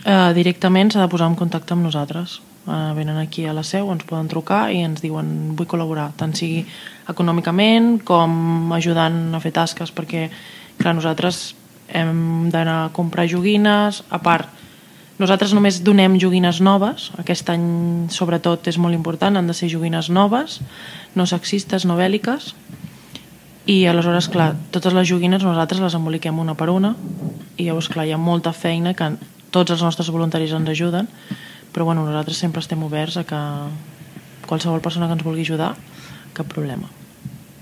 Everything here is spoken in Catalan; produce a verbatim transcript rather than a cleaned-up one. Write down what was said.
Uh, directament s'ha de posar en contacte amb nosaltres. Uh, venen aquí a la seu, ens poden trucar i ens diuen vull col·laborar, tant sigui econòmicament com ajudant a fer tasques, perquè clar, nosaltres hem d'anar a comprar joguines. A part, nosaltres només donem joguines noves. Aquest any sobretot és molt important, han de ser joguines noves, no sexistes, no bèl·liques, i aleshores clar, totes les joguines nosaltres les emboliquem una per una i llavors clar, hi ha molta feina que tots els nostres voluntaris ens ajuden, però bueno, nosaltres sempre estem oberts a que qualsevol persona que ens vulgui ajudar, cap problema.